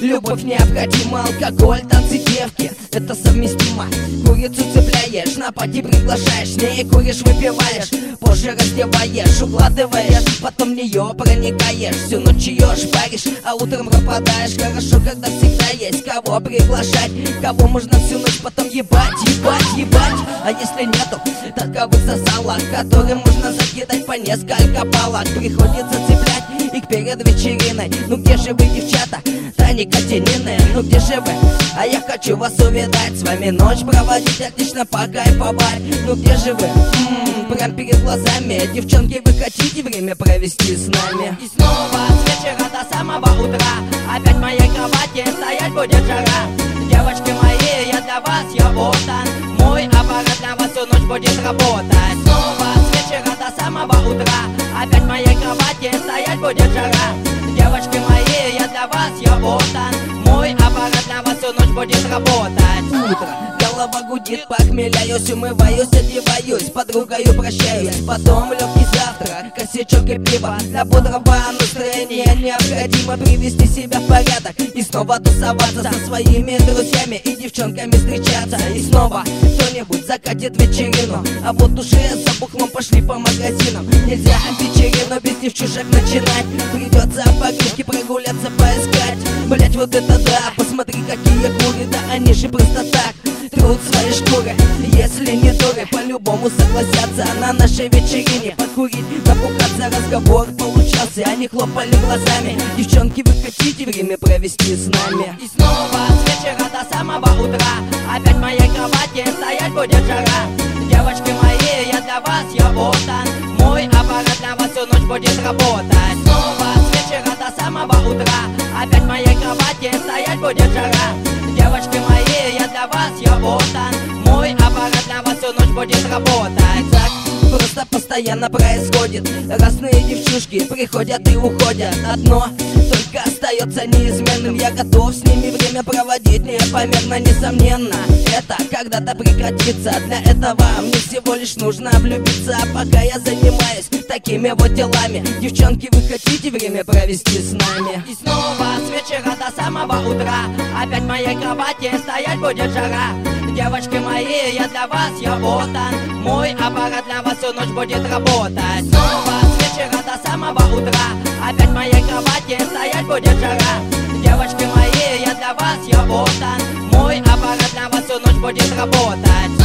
Любовь необходима, алкоголь, танцы, девки, это совместимо. Курицу цепляешь, на пати приглашаешь, с ней куришь, выпиваешь, позже раздеваешь, укладываешь, потом в нее проникаешь, всю ночь ее шпаришь, а утром пропадаешь. Хорошо, когда всегда есть кого приглашать, кого можно всю ночь потом ебать, ебать, ебать. А если нету таковых засалок, которым можно закидать по несколько палок, приходится цеплять их перед вечериной. Ну где же вы, девчата, Таня, Катянины, ну где же вы? А я хочу вас увидать, с вами ночь проводить, отлично покайфовать. Ну где же вы? Прям перед глазами. Девчонки, вы хотите время провести с нами? И снова с вечера до самого утра опять в моей кровати стоять будет жара. Девочки мои, я для вас, я отдан. Мой аппарат для вас всю ночь будет работать. Снова с вечера до самого утра опять в моей кровати стоять будет жара. Девочки мои, я для вас, я отдан. Мой аппарат для вас всю ночь будет работать. Утро, голова гудит, похмеляюсь, умываюсь, одеваюсь, с подругою прощаюсь. Потом легкий завтрак, косячок и пиво. Для бодрого настроения необходимо привести себя в порядок и снова тусоваться со своими друзьями и девчонками встречаться. И снова кто-нибудь закатит вечерину, а вот уже за бухлом пошли по магазинам. Нельзя вечерину без девчушек начинать, придется по гречке прогуляться, поискать. Блять, вот это да, посмотри, какие куры, да они же просто так трут свои шкуры. Если не дуры, по-любому согласятся на нашей вечерине покурить, напухаться, разговор получался, они хлопали глазами. Девчонки, вы хотите время провести с нами? И снова с вечера до самого утра опять в моей кровати стоять будет жара. Девочки мои, я для вас, я отдан. Мой аппарат для вас всю ночь будет работать. Снова с вечера до самого утра опять в моей кровати стоять будет жара. Девочки мои, я для вас, я отдан. Мой аппарат для вас всю ночь будет работать. Так просто постоянно происходит. Разные девчушки приходят и уходят. Одно только остается неизменным: я готов с ними время проводить непомерно, несомненно. Это когда-то прекратится. Для этого мне всего лишь нужно влюбиться. А пока я занимаюсь такими вот делами, девчонки, вы хотите время провести с нами? И снова с вечера до самого утра опять в моей кровати стоять будет жара. Девочки мои, я для вас, я отдан. Мой аппарат для вас всю ночь будет работать. Снова с вечера до самого утра опять в моей кровати стоять будет жара. Девочки мои, я для вас, я отдан. Мой аппарат для вас всю ночь будет работать.